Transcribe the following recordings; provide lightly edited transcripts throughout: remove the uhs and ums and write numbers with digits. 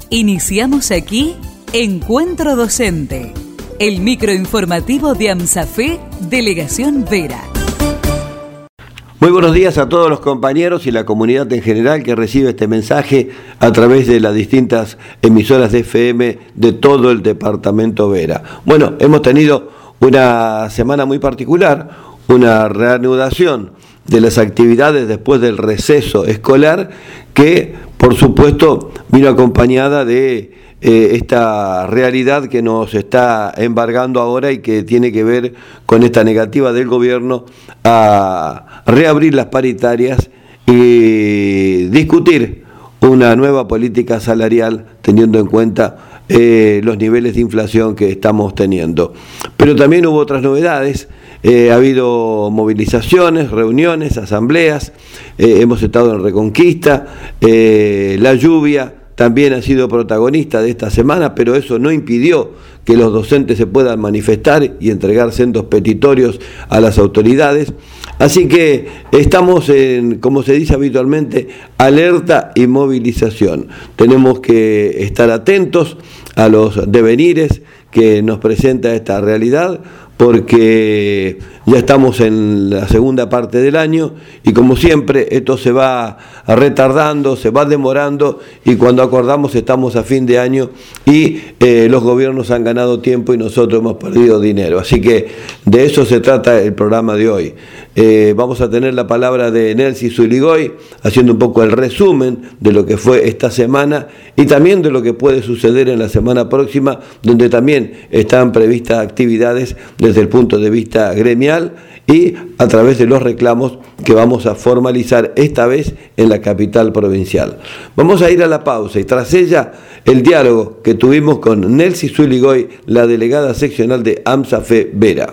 Iniciamos aquí Encuentro Docente, el microinformativo de AMSAFE, Delegación Vera. Muy buenos días a todos los compañeros y la comunidad en general que recibe este mensaje a través de las distintas emisoras de FM de todo el departamento Vera. Bueno, hemos tenido una semana muy particular, una reanudación de las actividades después del receso escolar que, por supuesto, vino acompañada de esta realidad que nos está embargando ahora y que tiene que ver con esta negativa del gobierno a reabrir las paritarias y discutir una nueva política salarial teniendo en cuenta los niveles de inflación que estamos teniendo. Pero también hubo otras novedades. Ha habido movilizaciones, reuniones, asambleas, hemos estado en Reconquista, la lluvia también ha sido protagonista de esta semana, pero eso no impidió que los docentes se puedan manifestar y entregar sendos petitorios a las autoridades. Así que estamos en, como se dice habitualmente, alerta y movilización. Tenemos que estar atentos a los devenires que nos presenta esta realidad, porque ya estamos en la segunda parte del año y como siempre esto se va retardando, se va demorando y cuando acordamos estamos a fin de año y los gobiernos han ganado tiempo y nosotros hemos perdido dinero. Así que de eso se trata el programa de hoy. Vamos a tener la palabra de Nelcy Zuligoy haciendo un poco el resumen de lo que fue esta semana y también de lo que puede suceder en la semana próxima, donde también están previstas actividades desde el punto de vista gremial y a través de los reclamos que vamos a formalizar esta vez en la capital provincial. Vamos a ir a la pausa y tras ella el diálogo que tuvimos con Nelcy Zuligoy, la delegada seccional de AMSAFE Vera.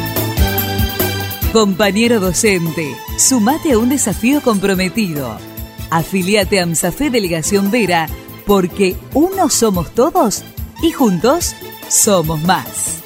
Compañero docente, sumate a un desafío comprometido. Afiliate a AMSAFE Delegación Vera, porque uno somos todos y juntos somos más.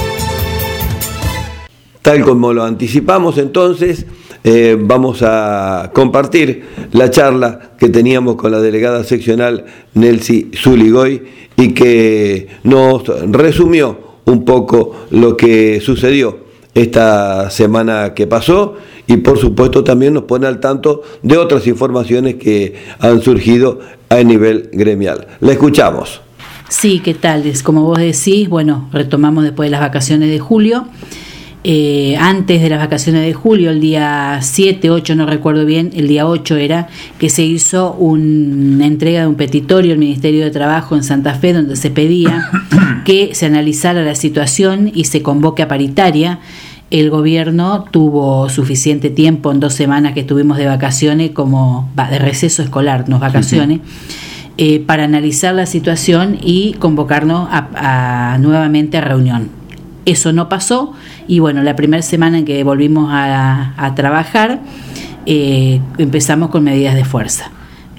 Tal como lo anticipamos entonces, vamos a compartir la charla que teníamos con la delegada seccional Nelcy Zuligoy y que nos resumió un poco lo que sucedió esta semana que pasó y por supuesto también nos pone al tanto de otras informaciones que han surgido a nivel gremial. La escuchamos. Sí, ¿qué tal? Como vos decís, bueno, retomamos después de las vacaciones de julio. Antes de las vacaciones de julio, el día 7, 8, no recuerdo bien, el día 8 era, que se hizo una entrega de un petitorio al Ministerio de Trabajo en Santa Fe, donde se pedía que se analizara la situación y se convoque a paritaria. El gobierno tuvo suficiente tiempo en 2 semanas que estuvimos de vacaciones, como de receso escolar, no vacaciones, para analizar la situación y convocarnos nuevamente a reunión. Eso no pasó y bueno, la primera semana en que volvimos a trabajar empezamos con medidas de fuerza,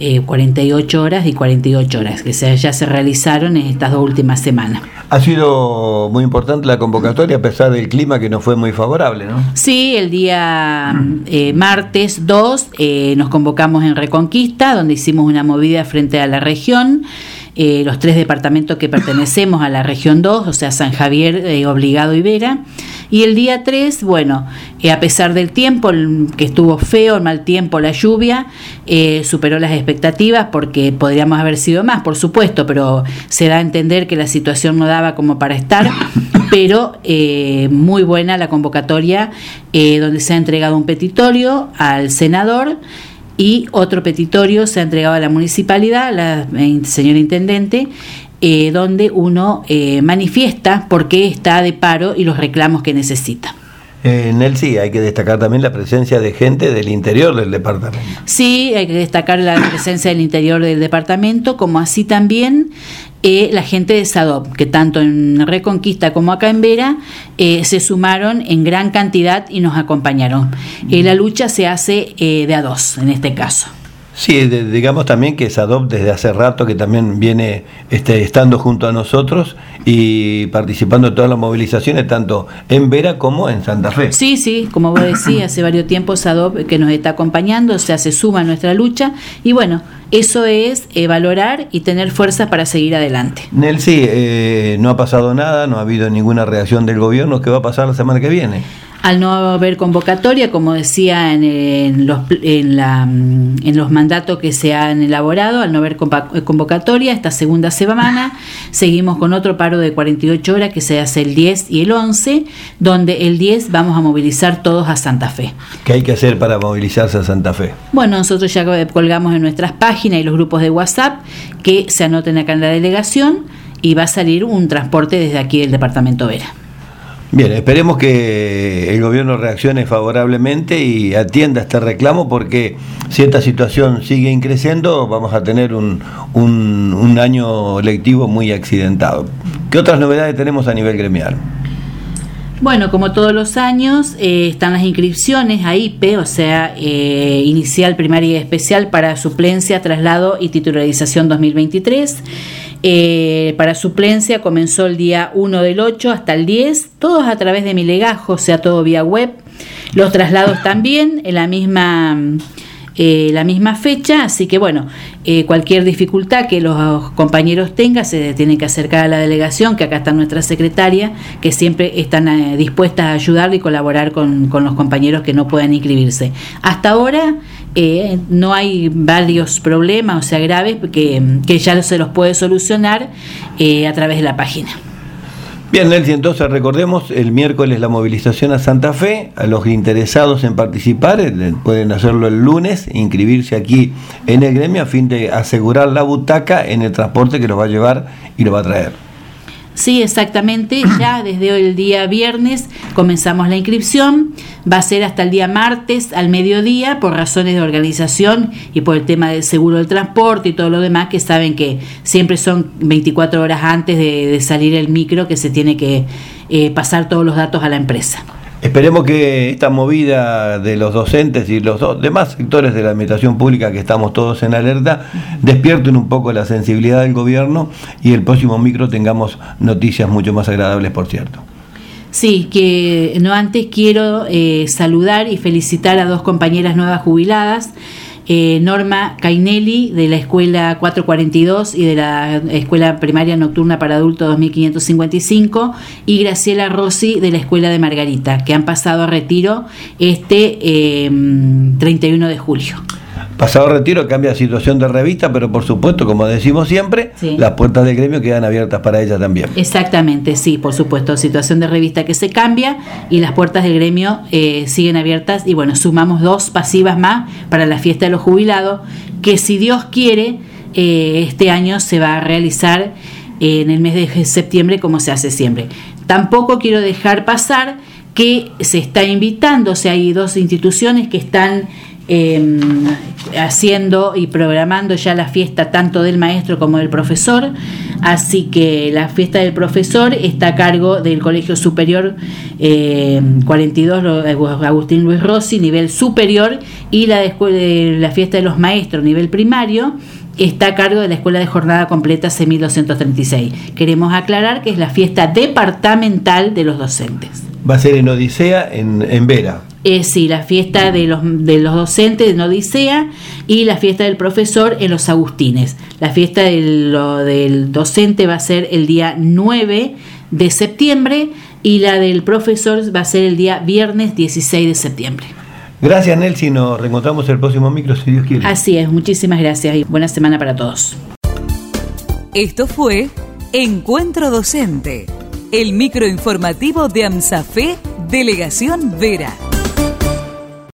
48 horas y 48 horas que ya se realizaron en estas 2 últimas semanas. Ha sido muy importante la convocatoria a pesar del clima que no fue muy favorable, ¿no? Sí, el día martes 2 nos convocamos en Reconquista, donde hicimos una movida frente a la región. Los 3 departamentos que pertenecemos a la región 2, o sea, San Javier, Obligado y Vera. Y el día 3, bueno, a pesar del tiempo, que estuvo feo, el mal tiempo, la lluvia, superó las expectativas porque podríamos haber sido más, por supuesto, pero se da a entender que la situación no daba como para estar, pero muy buena la convocatoria, donde se ha entregado un petitorio al senador y otro petitorio se ha entregado a la municipalidad, la señora intendente, donde uno manifiesta por qué está de paro y los reclamos que necesita. Nelcy, hay que destacar también la presencia de gente del interior del departamento. Sí, hay que destacar la presencia del interior del departamento, como así también la gente de SADOP, que tanto en Reconquista como acá en Vera se sumaron en gran cantidad y nos acompañaron. La lucha se hace de a 2 en este caso. Sí, digamos también que SADOP desde hace rato que también viene estando junto a nosotros y participando en todas las movilizaciones, tanto en Vera como en Santa Fe. Sí, como vos decís, hace varios tiempos SADOP que nos está acompañando, o sea, se suma a nuestra lucha y bueno, eso es valorar y tener fuerzas para seguir adelante. Nelcy, no ha pasado nada, no ha habido ninguna reacción del gobierno. ¿Qué va a pasar la semana que viene? Al no haber convocatoria, como decía en los mandatos que se han elaborado, al no haber convocatoria, esta segunda semana seguimos con otro paro de 48 horas que se hace el 10 y el 11, donde el 10 vamos a movilizar todos a Santa Fe. ¿Qué hay que hacer para movilizarse a Santa Fe? Bueno, nosotros ya colgamos en nuestras páginas y los grupos de WhatsApp que se anoten acá en la delegación y va a salir un transporte desde aquí del departamento Vera. Bien, esperemos que el gobierno reaccione favorablemente y atienda este reclamo, porque si esta situación sigue increciendo vamos a tener un año lectivo muy accidentado. ¿Qué otras novedades tenemos a nivel gremial? Bueno, como todos los años, están las inscripciones a IPE, o sea, inicial, primaria y especial para suplencia, traslado y titularización 2023. Para suplencia comenzó el día 1 del 8 hasta el 10, todos a través de mi legajo, o sea, todo vía web. Los traslados también en la misma fecha, así que bueno, cualquier dificultad que los compañeros tengan se tienen que acercar a la delegación, que acá está nuestra secretaria, que siempre están dispuestas a ayudar y colaborar con los compañeros que no puedan inscribirse. Hasta ahora no hay varios problemas, o sea, graves, que ya se los puede solucionar a través de la página. Bien, Nelcy, entonces recordemos, el miércoles la movilización a Santa Fe. A los interesados en participar pueden hacerlo el lunes, inscribirse aquí en el gremio a fin de asegurar la butaca en el transporte que los va a llevar y lo va a traer. Sí, exactamente, ya desde el día viernes comenzamos la inscripción, va a ser hasta el día martes al mediodía por razones de organización y por el tema del seguro del transporte y todo lo demás, que saben que siempre son 24 horas antes de salir el micro que se tiene que pasar todos los datos a la empresa. Esperemos que esta movida de los docentes y los demás sectores de la administración pública, que estamos todos en alerta, despierten un poco la sensibilidad del gobierno y el próximo micro tengamos noticias mucho más agradables, por cierto. Sí, que no antes quiero saludar y felicitar a dos compañeras nuevas jubiladas, Norma Cainelli de la Escuela 442 y de la Escuela Primaria Nocturna para Adultos 2555 y Graciela Rossi de la Escuela de Margarita, que han pasado a retiro 31 de julio. Pasado retiro cambia la situación de revista, pero por supuesto, como decimos siempre, sí, las puertas del gremio quedan abiertas para ella también. Exactamente, sí, por supuesto, situación de revista que se cambia y las puertas del gremio siguen abiertas y bueno, sumamos 2 pasivas más para la fiesta de los jubilados, que si Dios quiere, este año se va a realizar en el mes de septiembre como se hace siempre. Tampoco quiero dejar pasar que se está invitando, o sea, hay 2 instituciones que están haciendo y programando ya la fiesta tanto del maestro como del profesor, así que la fiesta del profesor está a cargo del Colegio Superior 42 Agustín Luis Rossi, nivel superior, y la fiesta de los maestros, nivel primario, está a cargo de la Escuela de Jornada Completa C1236. Queremos aclarar que es la fiesta departamental de los docentes. Va a ser en Odisea, en Vera. Sí, la fiesta de los docentes en Odisea y la fiesta del profesor en los Agustines. La fiesta del docente va a ser el día 9 de septiembre y la del profesor va a ser el día viernes 16 de septiembre. Gracias, Nelcy, nos reencontramos el próximo micro si Dios quiere. Así es, muchísimas gracias y buena semana para todos. Esto fue Encuentro Docente, el microinformativo de AMSAFE, Delegación Vera.